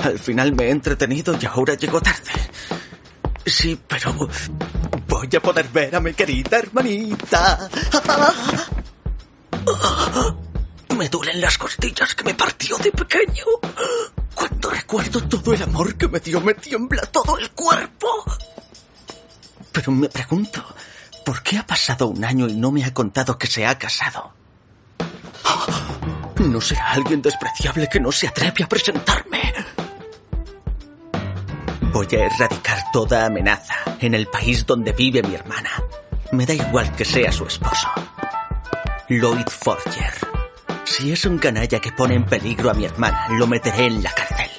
Al final me he entretenido y ahora llego tarde. Sí, pero voy a poder ver a mi querida hermanita. Me duelen las costillas que me partió de pequeño. Cuando recuerdo todo el amor que me dio, me tiembla todo el cuerpo. Pero me pregunto, ¿por qué ha pasado un año y no me ha contado que se ha casado? ¿No será alguien despreciable que no se atreve a presentarme? Voy a erradicar toda amenaza en el país donde vive mi hermana. Me da igual que sea su esposo. Lloyd Forger. Si es un canalla que pone en peligro a mi hermana, lo meteré en la cárcel.